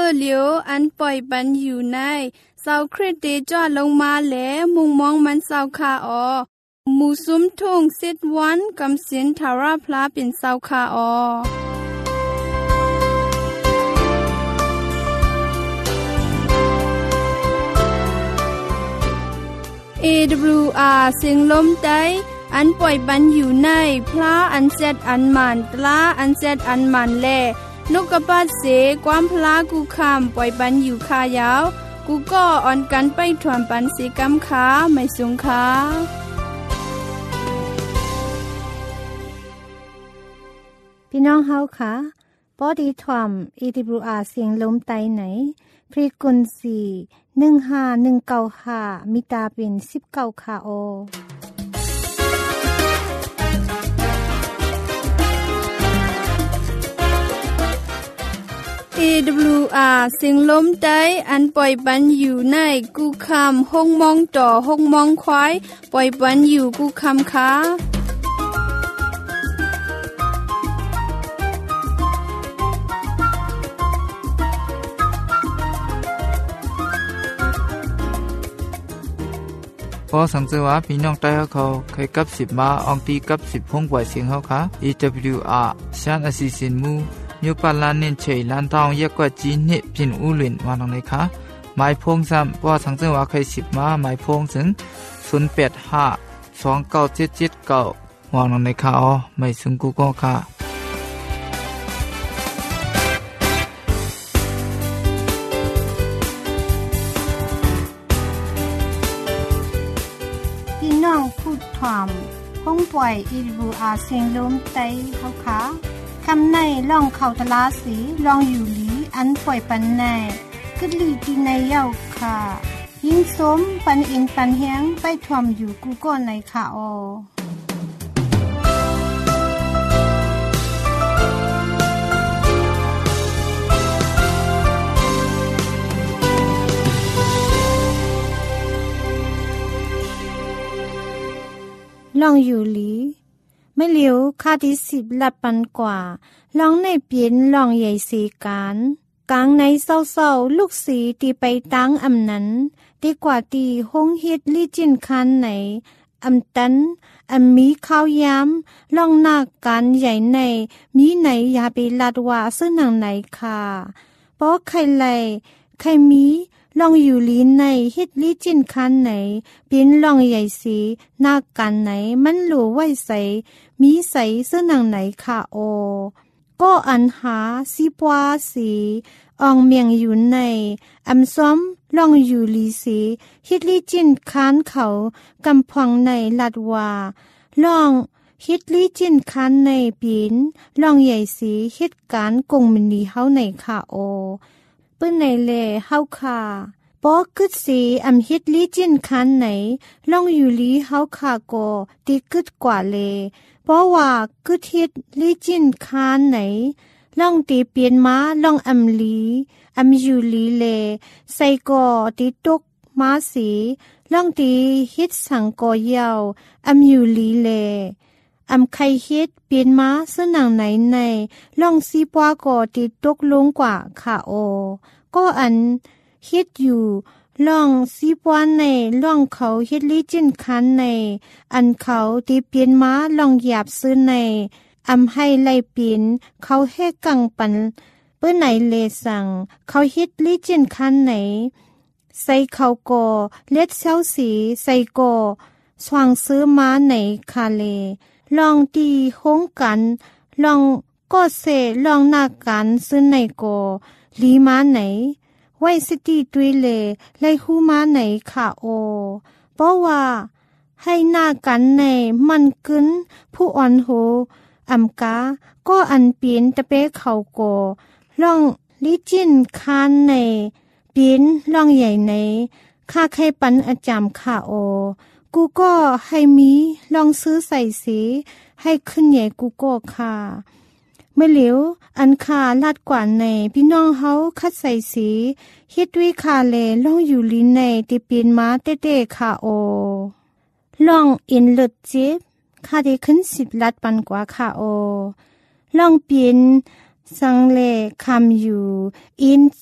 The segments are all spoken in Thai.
เลียวอันปล่อยปันอยู่ในเสาคริสเตจอดลงมาแลมุงมองมันเสาคาออหมู่ซุ้มทุ่งสิดวันกำสินทาราพลาเป็นเสาคาออAWR เสียงลมใต้อันปล่อยปันอยู่ในพระอันเซดอันมันตลาอันเซดอันมันแลนกกระปาดเสความพลากูคำปล่อยปันอยู่คายาวกูก็อ่อนกันไปถ่วมปันสีกำขาไม่สูงขาพี่น้องเฮาค่ะปอดีถ่วม AWR เสียงลมใต้ไหนพรีกุนสี15195มิตาเป็น19ค่ะโอ AWR เสียงลมใต้อันปล่อยปันอยู่ในกูคำห้องมองต่อห้องมองควายปล่อยปันอยู่กูคำค้าพอสังเกตว่าพี่น้องใต้เขาเคยกับ10มาอองตีกับ10ห้องปล่อยเสียงเขาค่ะ AWR ชานอสิสินมูยกปาลานเน้นเฉยล้านทองเยอะกว่าจีนเนี่ยพินอูหลินวานตรงไหนคะหมายพงซ้ำว่าสังเกตว่าเคย10มาหมายพงถึง08529779วางตรงไหนคะอ๋อไม่ถึงกูก็ค่ะน้องพูดถ่อมห้องปล่อย AWR เสียงลมใต้เฮาค่ะคำในล่องเข้าตลาสีลองอยู่หลีอันปล่อยปันในกึดลีที่ในเย้าค่ะยิ่งสมปันอินปันแฮงไปถ่อมอยู่กูก็ในค่ะอลองอยู่หลีไม่เหลียวค่าที่10ละปันกว่าลองในเปลี่ยนลองใหญ่สีการกลางในเศร้าๆลูกสีตีไปตั้งอำนั้นดีกว่าตีห้องเฮ็ดลี่จินคันไหนอำตันอำมีข้าวยำลองหน้าการใหญ่ในมีไหนอย่าไปลัดว่าซึ่งหนังไหนค่ะเพราะใครไล่ใครมีลองอยู่ลีในเฮ็ดลีจินคันไหนเป็นลองใหญ่สีหน้ากันไหนมันหลูไว้ใสมีใสเสื้อหนังไหนค่ะโอก็อันหาสีปวาสีอองเมียงอยู่ในอำซ้อมลองอยู่ลีสีเฮ็ดลีจินคันเขากำพังในลัดว่าลองเฮ็ดลีจินคันในเป็นลองใหญ่สีเฮ็ดการกงมินีเฮาในค่ะโอเปิ้นในแลเฮาค่ะปอกึดสีอำเฮ็ดลีจินคันไหนลองอยู่ลีเฮาค่ะก็ติกึดกว่าเลเพราะว่ากึดเฮ็ดลีจินคันไหนลองตีเปลี่ยนมาลองอำลีอำอยู่ลีเลใส่ก็ติตกมาสีลองตีเฮ็ดสังก็ยาวอำอยู่ลีเลอำไข่เฮ็ดเปลี่ยนมาซึ่งหนังไหนในลองซีปวาก็ติตกลงกว่าค่ะโอก็อันเฮ็ดอยู่ลองซีปวาในลองเขาเฮ็ดลีจินคันในอันเขาติเปลี่ยนมาลองหยาบซื้อในอำให้ไล่เปลี่ยนเขาแห่กังปันเปิ้นไหนเลสั่งเขาเฮ็ดลีจินคันไหนใส่เขาก็เล็ดเซาสีใส่ก็สว่างซื้อมาไหนคาเลลองตีโค้งกันลองก็เสลองหน้ากันซื้อในก็ลีมาไหนไว้สติด้วยเลไล่หูมาไหนค่ะโอเพราะว่าให้หน้ากันในมันกึ้นผู้อ่อนโหอำกาก็อันเปลี่ยนตะเปเขาก็ลองลิจินคานในเปลี่ยนลองใหญ่ในค่าไข่ปันอาจามค่ะโอกูก็ให้มีลองซื้อใส่สีให้ขึ้นใหญ่กูก็ค่ะไม่เหลียวอันคาลาดกว่าในพี่น้องเฮาคัดใส่สีเฮ็ดด้วยคาเลลองอยู่ลินในติเปลี่ยนมาเต้ๆค่ะโอลองอินเลิศเจ็บค่าได้ขึ้น10ลัดปันกว่าค่ะโอลองเปลี่ยนสังเลคำอยู่อิน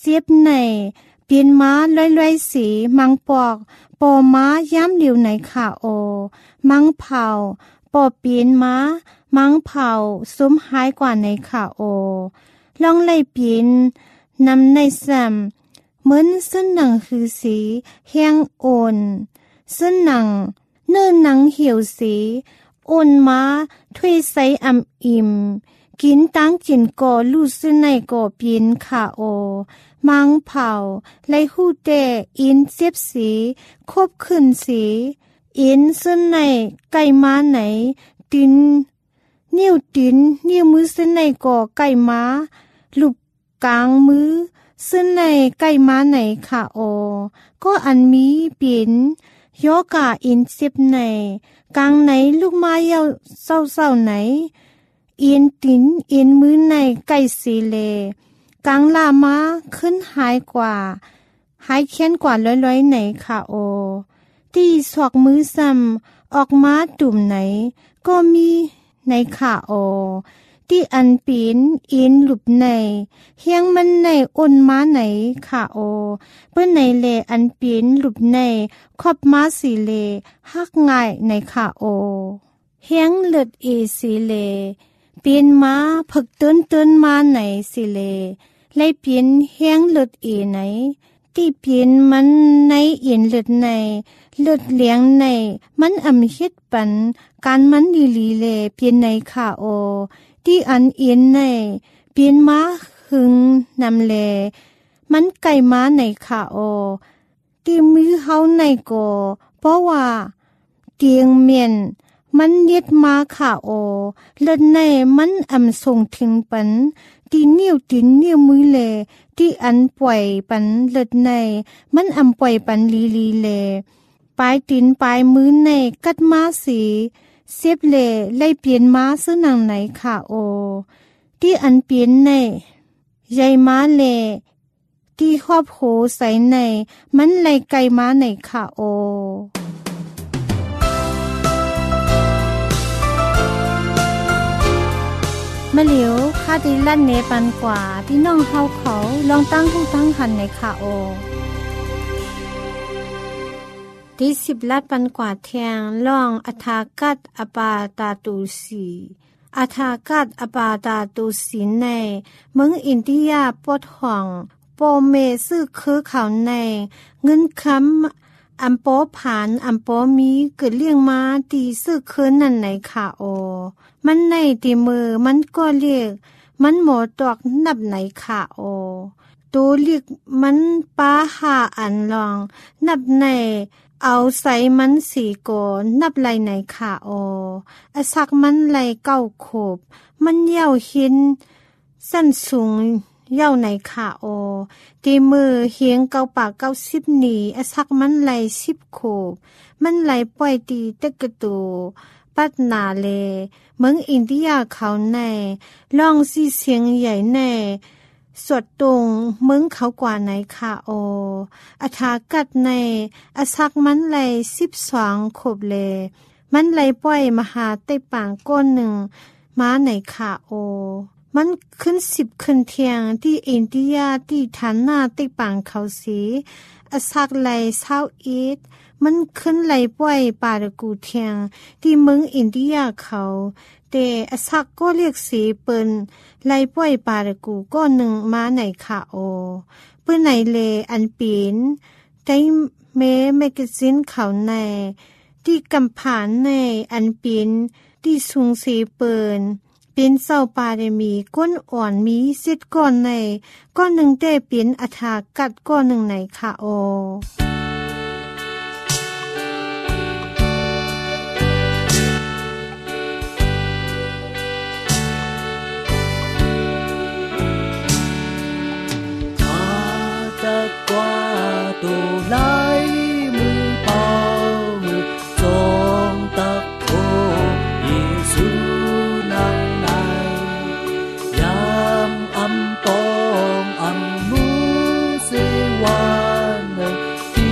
สียบในเปลี่ยนม้าล้อยๆสีมังปอกปอม้าย้ำเหลียวในขาโอมังเผาปอเปลี่ยนม้ามังเผาซุ้มหายกว่าในขาโอลองไล่เปลี่ยนนำในซ้ำเหมือนซึ่งหนังคือสีแห้งโอนซึ่งหนังเนื้อหนังเหี่ยวสีโอนม้าถ้วยใสอ่ำอิ่มกินตั้งกินก่อลู่ซึ่งในก่อเปลี่ยนขาโอมังเผาไล่หูเตอินเสียบสีควบขึ้นสีอินซึ่งในไก่ม้าไหนตินนิ้วตินนิ้วมือซึ่งในก่อไก่ม้าลูบกลางมือซึ่งในไก่ม้าไหนขาโอก็อันมีเปลี่ยนยอกาอินเสียบในกลางไหนลูกม้าเยาเศร้าๆไหนอินตินอินมือในไก่สีเลกลางลามาขึ้นหายกว่าหายเค้นกว่าร้อยๆไหนค่ะโอที่สอกมือซ้ำออกมาตุ่มไหนก็มีในค่ะโอที่อันปีนอินหลุบในเฮียงมันในอ้นม้าไหนค่ะโอเปิ้นในเลอันปีนหลุบในขอบม้าสีเลหักง่ายในค่ะโอเฮียงเลือดเอสีเลเปลี่ยนม้าผึกเตือนมาไหนสิเลไล่เปลี่ยนแห้งเลือดเอไหนที่เปลี่ยนมันในเอียนเลือดในเลือดเลี้ยงในมันอำเฮ็ดปันการมันดีลีเลเปลี่ยนในขาโอที่อันเอียนในเปลี่ยนม้าหึงนำเลมันไก่ม้าในขาโอที่มือเฮาในโกเพราะว่าเตียงเมียนมันเย็ดมาขาโอเลือดในมันอำส่งถึงปันตีนิ้วตินนิ้วมือเลที่อันปล่อยปันเลือดในมันอำปล่อยปันลีเลปลายตินปลายมือในกัดมาสีเสียบเลไล่เปลี่ยนมาซึ่งนางไหนขาโอที่อันเปลี่ยนในใหญ่มาเลที่ครอบโหใส่ในมันไล่ไก่มาในขาโอมะเหลียวคาดิลั่นเนปันกว่าที่น้องเฮาเขาลองตั้งหูตั้งหันในขาโอที่10ลัดปันกว่าแทงลองอธากัดอปาตาตูสีอธากัดอปาตาตูสีในเมืองอินเดียปดห่องโปเมซื้อคือเขาในเงินคำอัมโปผ่านอัมโปมีเกิดเลี้ยงมาตีซื้อคืนนั่นไหนขาโอมันในตีมือมันก็เรียกมันหมอตอกนับไหนขาโอตัวเรียกมันป้าหาอันลองนับในเอาใส่มันสีโกนับไหลไหนขาโออสักมันไหลเก้าขบมันเย่าหินสั้นสูงเย่าไหนขาโอตีมือเฮียงเก้าปาก90หนีอสักมันไหล10ขบมันไหลปล่อยตีตะกะตูปัดนาเลเมืองอินเดียเขาในลองสีเสียงใหญ่ในสวดตรงเมืองเขากว่าไหนขาโออธากัดในอสักมันไหล12ขบเลมันไหลปล่อยมหาใต้ปางก้นหนึ่งม้าไหนขาโอมันขึ้น10ขึ้นเทียงที่อินเดียที่ฐานหน้าใต้ปางเขาสีอสักไหล21มันขึ้นไหลป่วยปาดกูเทียงที่เมืองอินเดียเขาแต่อสักก็เรียกสีเปิ้นไหลป่วยปาดกูก็หนึ่งมาไหนขาโอเปิ้นไหนเลอันปีนได้แมกกาซีนเขาในที่กำผ่านในอันปีนที่สูงสีเปิ้นเป็นเศร้าปาได้มีก้นอ่อนมีสิทธิ์ก้อนในก้อนหนึ่งได้เป็นอธากัดก้อนหนึ่งไหนขาโอตูไล่มือเป่าจงตะโกเยซูนังในยามอำปองอำมูเสวานที่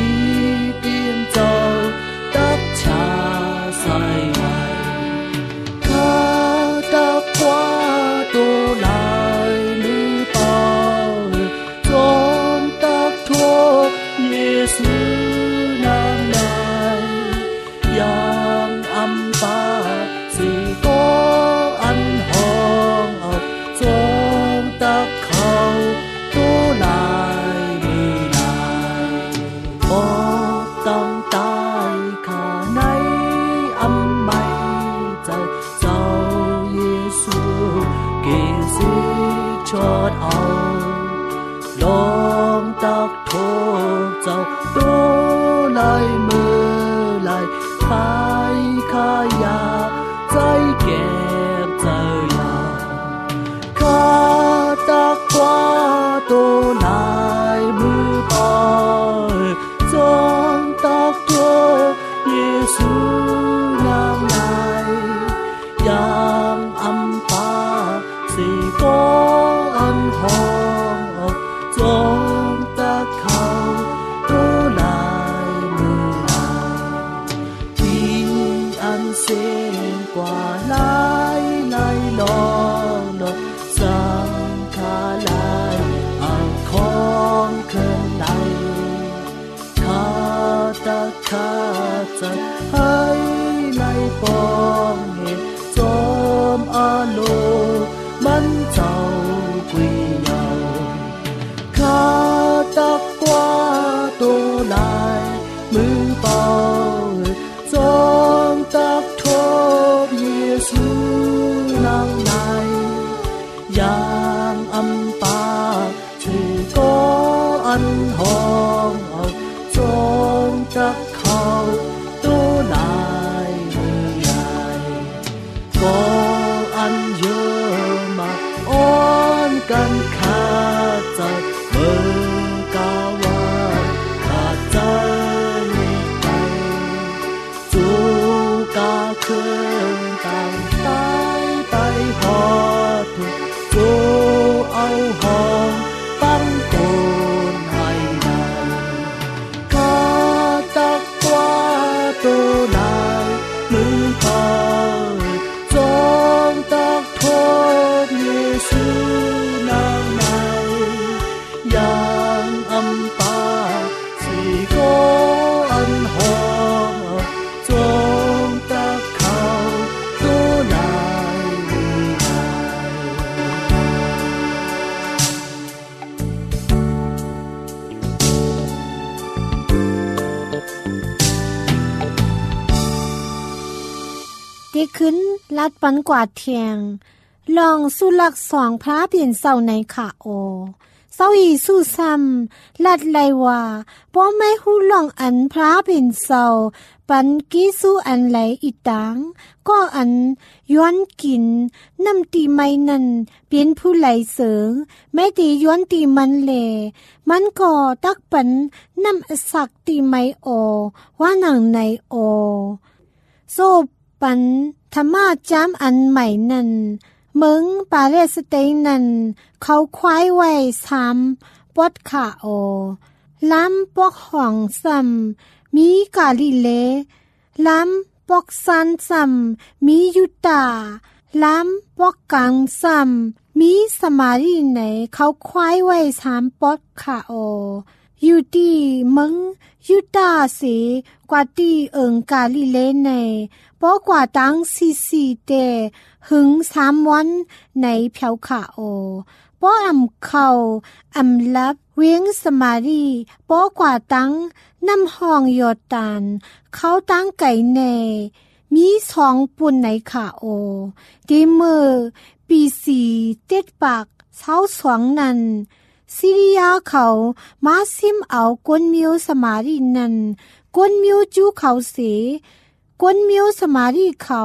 ตักโทเจ้าโตไลเมื่อไลขายขายาใจเก็บใจยาข้าตักกว่าโตไลมือปอยจงตักโทเยซูนางไลยังอัมปาสิก็อันหองจงตักเขาโตไลมือไลทิ้งอันเสียงกว่าไลไลลองลงสังขาไลอันของเคินไลข้าตักข้าจะให้ไลปองเห็นจอมอาโลมันเจ้ากุยเยาข้าตักกว่าตัวลายมือเปล่าจอมตักทบเยซูนางในยางอัมปาชื่อก็อันหองเอาจอมตักเขาตัวลายมือใหญ่ก็อันเยอะมาอ้อนกันขาดใจเมื่อกาว่าขาดใจไปจูกาเครื่องต่างตายไปหอดจูเอาหองตั้งโกนให้ได้ข้าตักกว่าตัวลายมือพอจงตักโทษเยซูนางในยังอัมปาสิโกอันหองจงตักเขาตัวลายมือไลดีขึ้นลัดปันกว่าเทียงลองสู้ลักสองพระเปลี่ยนเศร้าในขาโอเศร้าอีสู้ซ้ำลัดไลว่าป้อไม่หู้ลองอันพระเปลี่ยนเศร้าปันกี้สู้อันไหลอีตังก็อันย้อนกินน้ำตีไม่นั่นเป็นผู้ไหลเสือไม่ตีย้อนตีมันเลมันก็ตักปันน้ำสักตีไม่โอว่าหนังในโอโซปันธรรมาจามอันใหม่นั่นเมืองปาเลสไตน์นั่นเขาควายไว้3ปอดขาโอล้ำปอกห่องซ้ำมีกาลิเลล้ำปอกซันซ้ำมียุตาล้ำปอกกังซ้ำมีสมารีไหนเขาควายไว้3ปอดขาโออยู่ที่เมืองยุตาสีกว่าที่กาลิเลในปอกว่าตั้งซีเตหึง3วันในเพียวขาโอป้ออำเขาอำลับเวียงสมารีป้อกว่าตั้งน้ำห้องยอดตานเขาตั้งไก่แน่มี2ปุ่นในขาโอดีมือปี4เต็ดปาก22นั้นซิริยาเขามาซิมเอากวนมิวสมารีนั้นกวนมิวจูเขาเสกวนมิวสมารีเขา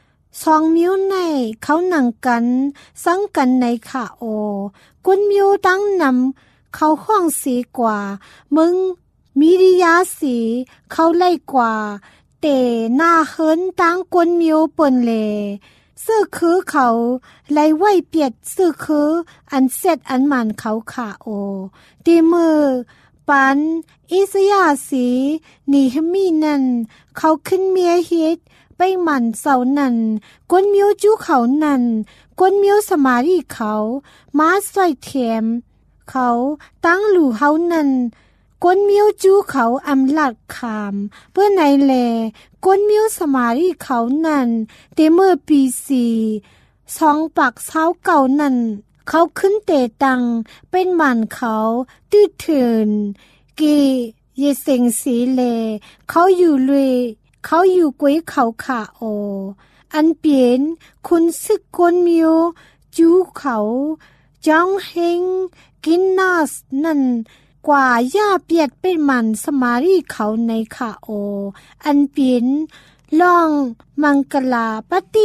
2มิวในเขาหนังกันสังกันในขาโอกวนมิวตั้งนำเขาห้องสีกว่ามึงมิริยาสีเขาไล่กว่าเตหน้าเฮินตั้งกวนมิวเปิ่นเลซื่อคือเขาไล่ไว้เปียดซื่อคืออันเสร็จอันมันเขาขาโอดีมือปันอิสยาสีนิฮมีนั่นเขาขึ้นเมียฮิตไปหมันเสานั่นกวนมิวจูเขานั่นกวนมิวสมารีเขามาสร้อยเทียมเขาตั้งหลู่เฮานั่นกวนมิวจูเขาอำลัดขามเพื่อไหนแลกวนมิวสมารีเขานั่นเตเมื่อปี2ปักเช้าเก่านั่นเขาขึ้นเตตังเป็นหมันเขาตื้อเถินกีเยเซงสีเลเขาอยู่เลยเขาอยู่กวยเขาขาโออันเปลี่ยนคุณซึกกวนมิวจูเขาจองเฮงกินนาสนั่นกว่าย่าเปียดเป็นมันสมารีเขาในค่ะโออันเป็นล่องมังกลาปฏิ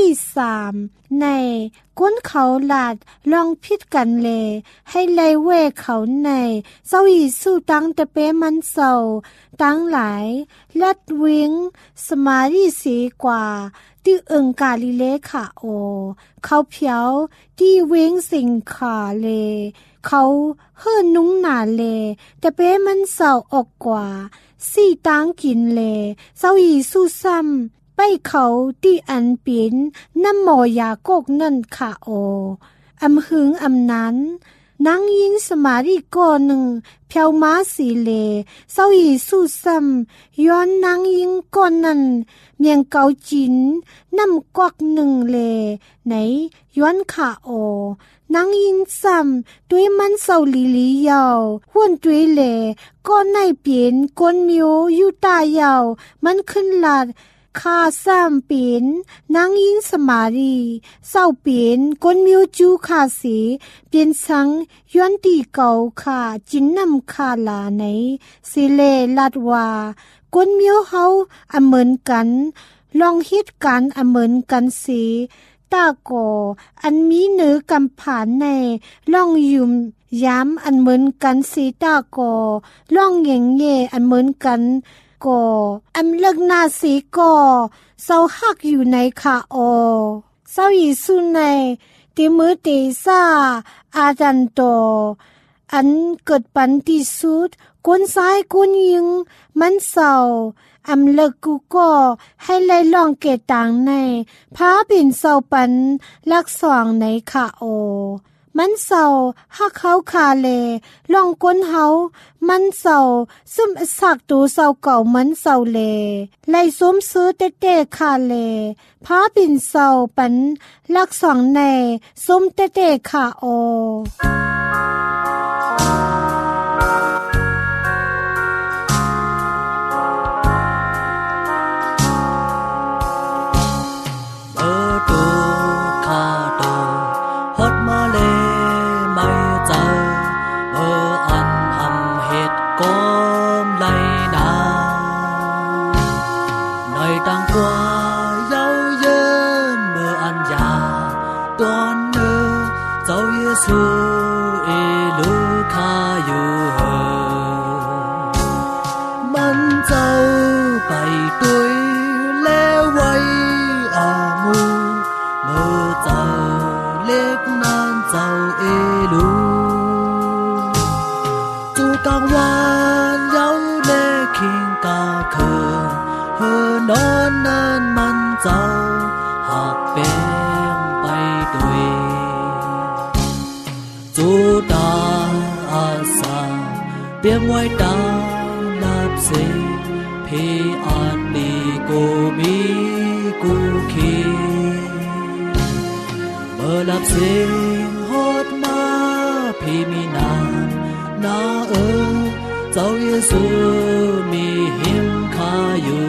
3ในก้นเขาลาดลองพิดกันเลให้ไลเวเขาในเศร้าอีสู้ตั้งแต่เปมันเศร้าตั้งหลายลัดวิงสมารีสีกว่าที่เอิงกาลิเลค่ะโอเขาเพียวที่เวงสิงขาเลเขาเฮิ่นนุ้งหนาเลแต่เป้มันเศร้าออกกว่าสี่ตังกินเลเศร้าอีสู้ซ้ำไปเขาที่อันเป็นน้ำหมอยากกนั่นค่ะโออำหึงอำนั้นนางยิงสมารีก่อนหนึ่งเพียวม้าสีเลเศร้าอีสู้ซ้ำย้อนนางยิงก่อนนั้นเมียงเกาจินน้ำกวักหนึ่งเลไหนย้อนค่ะโอนางยินซ้ำด้วยมันเศร้าลีลียาวห้วนด้วยเลก้อนในเปลี่ยนก้นมิวอยู่ตายาวมันขึ้นลาดข้าซ้ำเป็นนางยินสมารีเศร้าเป็นก้นมิวจูข้าสีเปลี่ยนสังย้อนตีเก่าข้าจินนำข้าลาไหนสิเลลาดว่าก้นมิวเฮาอเหมือนกันลองฮิตกันอเหมือนกันสีตาโกอันมีเนื้อกำผ่านในล่องยุมย้ำอันเหมือนกันสีตาโกล่องเหย่งเย่อันเหมือนกันก็อำเลิกหน้าสีก็เศร้าหักอยู่ในค่ะโอเศร้าอีสุในติมือติซาอาจันโตอันเกิดปันที่สุดก้นซ้ายก้นยิงมันเศร้าอำเลิกกูก็ให้ไล่ลองเกตังในพาปิ่นเศร้าปันลักสว่างในค่ะโอมันเศร้าหักเขาคาเลลองก้นเฮามันเศร้าซึมสักตูเศร้าเก่ามันเศร้าเลไล่สมซื้อเต้ๆคาเลพาปิ่นเศร้าปันลักสว่างในสมเต้ๆค่ะโอเปียงไว้ตาลับเสพี่อันดีกูมีกูคีเมื่อลับเสียงฮอดมาพี่มีนาเจ้าเยซูมีหิมข้าอยู่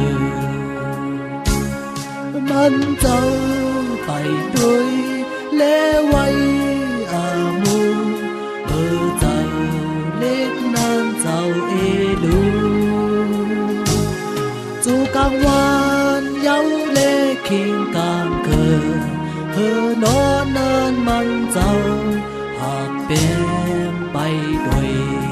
มันเจ้าไปด้วยเลไว้อามูเมื่อเจ้าเล็กน้ำเจ้าเอลูจูกลางวันเย้าเล็กคิงกลางเกินเธอนอนเนินมันเจ้าหากเป็นไปด้วย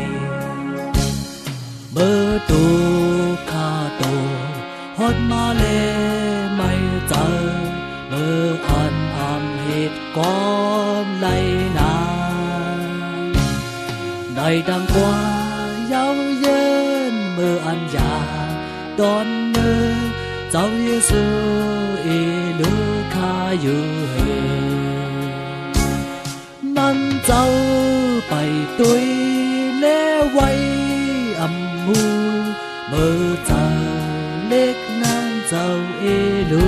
เมื่อตูข้าโตฮอดมาเลไม่เจอเมื่ออันอำเหตุก้อนไหลนาได้ดังกว่าเย้าเย็นเมื่ออันยาตอนเนื้อเจ้าเยซูเอลูข้าอยู่มันเจ้าไปตุยเล่ไว้อำมูเมื่อเจ้าเล็กนั้นเจ้าเอลู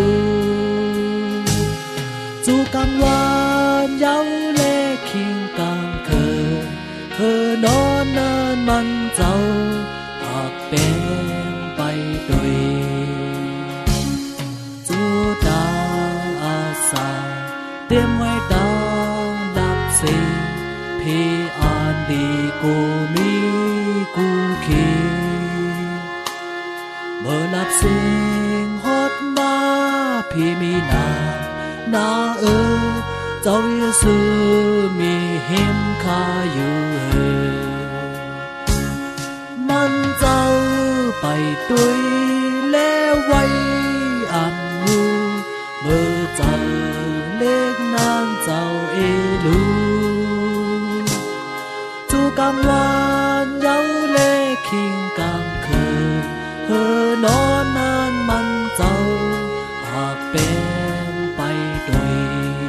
จูกลางวันเย้าเล็กคิงกลางคืนเธอนอนเนินมันเจ้าหากเป็นไปด้วยจูตาอาสาเตรียมไว้ตาลับเสีพี่อันดีกูมีกูคีเมื่อนับเสียงฮอดมาพี่มีนาเจ้าเยซูมีเห็นข้าอยู่มันเจ้าไปตุยแล้วไว้อันงูเมื่อเจ้าเล็กนางเจ้าเอลูจูกำวานเย้าเล่คิงกลางคืนนอนนานมันเจ้าหากเป็นไปตุย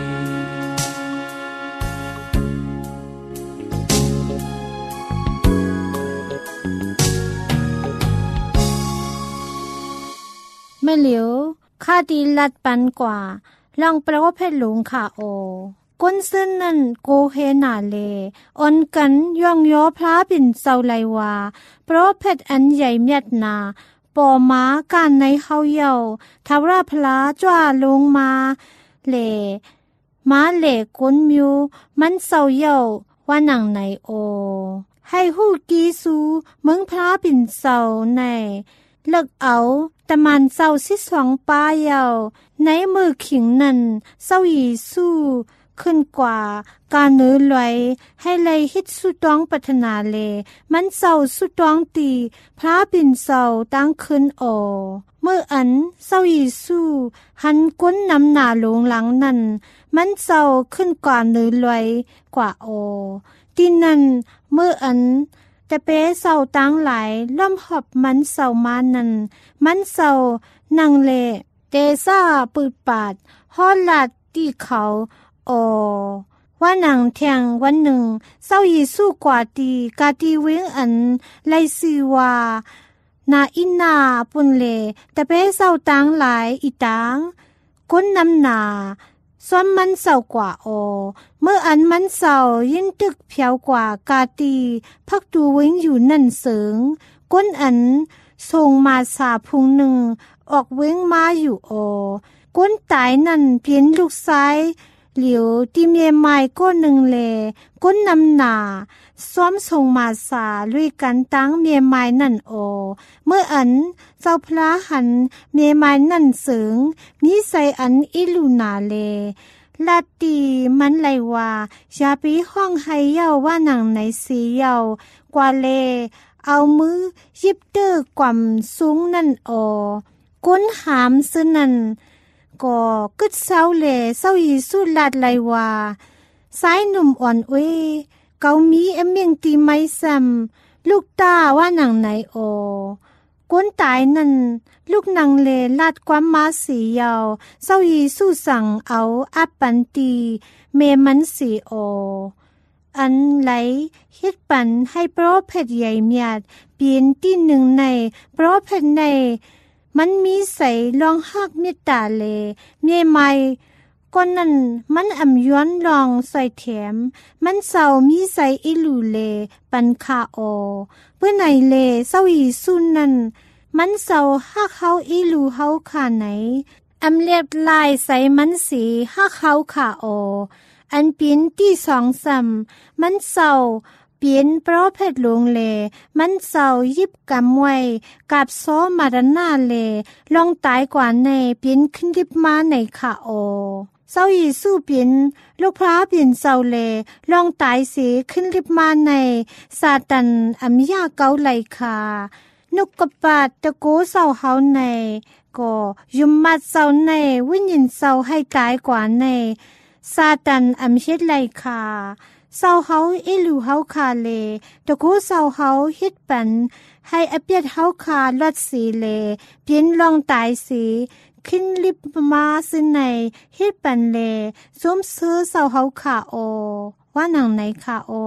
ไม่เหลียวข้าดีลัดปันกว่าลองแปลว่าเพชรหลงค่ะโอก้นซึ่นนั่นโกเฮนาเลออนกันย่องย้อพระบินเศร้าไลวาเพราะเพชรอันใหญ่เมียดนาปอม้าการในเฮาเยาทาวราพลาจ้าลงมาเลม้าเลก้นมิวมันเศร้าเยาว่าหนังไหนโอให้ฮู้กีซูเมืองพระบินเศร้าในเลิกเอาตะมันเศร้าสิสองป้าเยาในมือขิงนั่นเศร้ายีสู้ขึ้นกว่าการเนื้อลอยให้เลยฮิตสุดองปัฒนาเลมันเศร้าสุดองตีพระบินเศร้าตั้งขึ้นโอเมื่ออันเศร้ายีสู้หันก้นนำหน้าลงหลังนั่นมันเศร้าขึ้นกว่าเนื้อลอยกว่าโอตีนั่นเมื่ออันแต่เป้เศร้าตั้งหลายล่อมหอบมันเศร้ามานั่นมันเศร้านั่งเลเตซ่าปืดปาดฮอดลาดตีเขาโอว่าหนังแทงวันหนึ่งเศร้ายีสู้กว่าตีกาตีเว้งอันไลซีวานาอินนาปุ่นเลแต่เป้เศร้าตั้งหลายอีตังก้นน้ำหนาซ้อมมันเศร้ากว่าโอเมื่ออันมันเศร้ายิ่งตึกเพียวกว่ากาตีพักดูเว้งอยู่นั่นเสิงก้นอันส่งมาสาพุงหนึ่งออกเว้งมาอยู่โอก้นตายนั่นเพียนลูกซ้ายเหลียวที่เมียไม้ก้นหนึ่งเลก้นนำหนาซ้อมส่งมาสาลุยกันตั้งเมียไม้นั่นโอเมื่ออันเจ้าพระหันเมียไม้นั่นเสิงนิสัยอันอิลูนาเลลาตีมันไหลว่าอย่าไปห้องให้เย้าว่าหนังไหนสีเย้ากว่าเลเอามือยิบเตอร์กว่ำสูงนั่นโอก้นหามซึนั่นก็กึดเศร้าเลเศร้ายีสู้ลาดไหลว่าสายหนุ่มอ่อนเวเกามีเมียงตีไม้ซ้ำลูกตาว่าหนังไหนโอก้นตายนั่นลูกนางเลลาดความมาสียาวเศร้ายีสู้สั่งเอาอับปันตีเมมันสีโออันไหลเฮ็ดปันให้โปรเพชรใหญ่เมียดเปลี่ยนที่หนึ่งในโปรเพชรในมันมีใส่ลองหักเมตตาเลเมียใหม่ก่อนนั้นมันอ่ำย้อนลองใส่แถมมันเศร้ามีใส่อิลูเลปันคาโอเพื่อไหนเลเศร้าอีสุนนั้นมันเศร้าหักเขาอิลูเฮาขาไหนอำเลียบลายใส่มันสีหักเขาขาโออันเปลี่ยนที่สองซ้ำมันเศร้าเปลี่ยนเพราะเพชรหลวงเลมันเศร้ายิบกำไว้กับโซมาดนาเลลองตายกว่าในเปลี่ยนขึ้นดิบมาในขาโอเศร้ายีสู้เปลี่ยนลูกพระเปลี่ยนเศร้าเลลองตายเสียขึ้นริบมาในซาตันอมิยาเกาไหลคานกกระปาดตะโกเศร้าเฮาในก็ยุมมัดเศร้าในวิญญาณเศร้าให้ตายกว่าในซาตันอมิเฮ็ดไหลคาเศร้าเฮาอิลูเฮาคาเลตะโกเศร้าเฮาเฮ็ดปันให้อเปียดเฮาคาลอดสีเลเปลี่ยนลองตายสีขึ้นลิบมาซึ่งในเฮ็ดปันเลสวมเสื้อเศร้าเฮาขาโอว่าหนังไหนขาโอ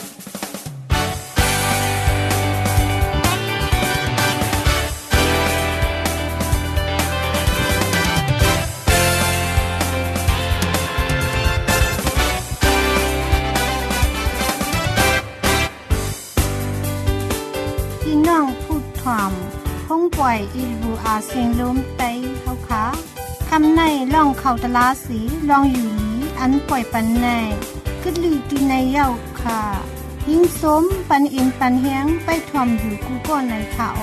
พี่น้องพูดถ่อมคงปล่อยอิลูอาเสียงลมไปเฮาขาคำในล่องเข่าตะลาสีลองอยู่นี้อันปล่อยปันในกึดลือตีในเย้าค่ะยิ่งสมปันอินปันแห้งไปทอมอยู่กูก็ในค่ะอ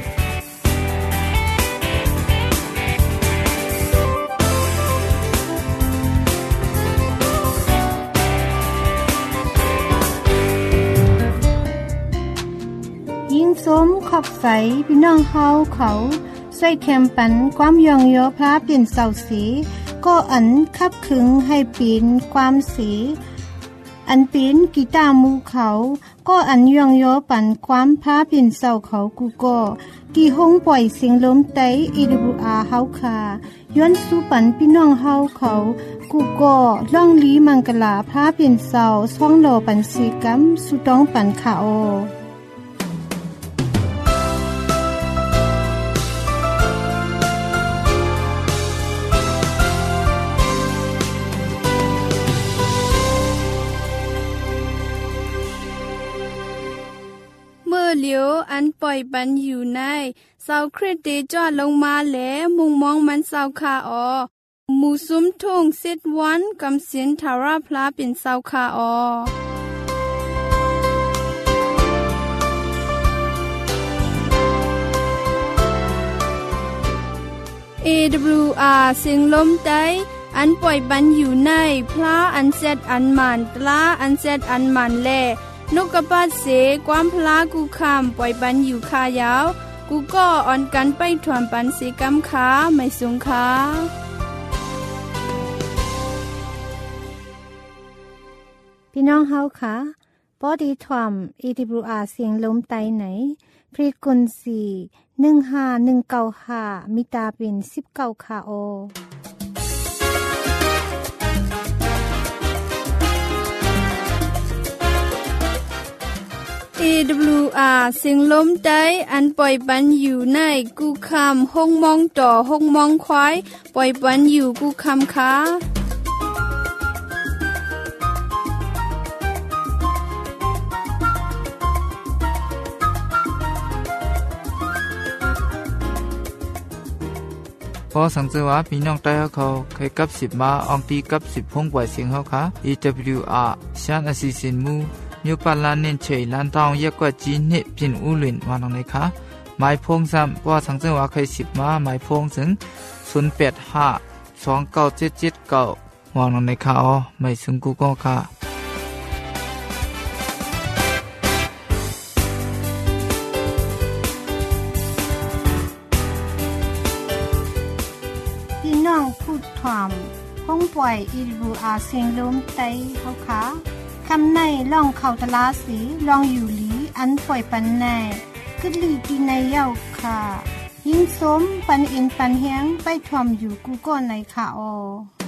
ยิ่งสมขอบใสพี่น้องเฮาเขาใส่แคมปันความยองโยพระเปลี่ยนเสาสีก็อันคับขึงให้ปีนความสีอันปีนกีตาร์มูเขาก็อันยองโยปันความพระเปลี่ยนเสาเขากูก็ที่ห้องปล่อยเสียงลมไตAWRเฮาค่ะย้อนสู่ปันพี่น้องเฮาเขากูก็ล่องลีมังกลาพระเปลี่ยนเสาช่องโลปันสีกัมสุต้องปันค่ะโอเหลียวอันปล่อยปันอยู่ในเสาคริสเตจอดลงมาแหลมุงมองมันเสาคาออหมู่ซุ้มทุ่งเซตวันกำเสียนทาราพลาเป็นเสาคาออAWR เสียงลมไต้อันปล่อยปันอยู่ในพลาอันเซตอันมันตลาอันเซตอันมันแลนกกระปาดเสความพลากูคำปล่อยปันอยู่คายาวกูก็อ่อนกันไปถวนปันเสกำขาไม่สูงขาพี่น้องเฮาค่ะปอดีถวม AWR เสียงลมไตไหนฟรีกวนซี15195มิตาเป็น19ค่ะโอ AWR เสียงลมไต้อันปล่อยปันอยู่ในกูคำห้องมองต่อห้องมองควายปล่อยปันอยู่กูคำค้าพอสังเกตว่าพี่น้องใต้เขาเคยกับ10มาอองตีกับ10ห้องปล่อยเสียงเฮาค่ะ AWR ชานอซิสินมูမြို့ပတ်လန်းနှင့်ချိတ်လန်းတောင်ရက်ကွက်ကြီးနှစ်ပြင်ဦးလွင်ဝါနောင်နေခါမိုင်ဖုံးစံပွားဆောင်စံဝါခိုင်10မှာမိုင်ဖုံးစဉ်085 297779ဝါနောင်နေခါအောမိုင်စုံကူကောခါพี่น้องพูดถามห้องปล่อยAWRเสียงลมไต้เฮาค่ะคำในล่องเขาตลาสีลองอยู่หลีอันปล่อยปันในกึดลีตีในเย้าค่ะยิ่งสมปันอินปันแห้งไปทอมอยู่กูก็ในค่ะอ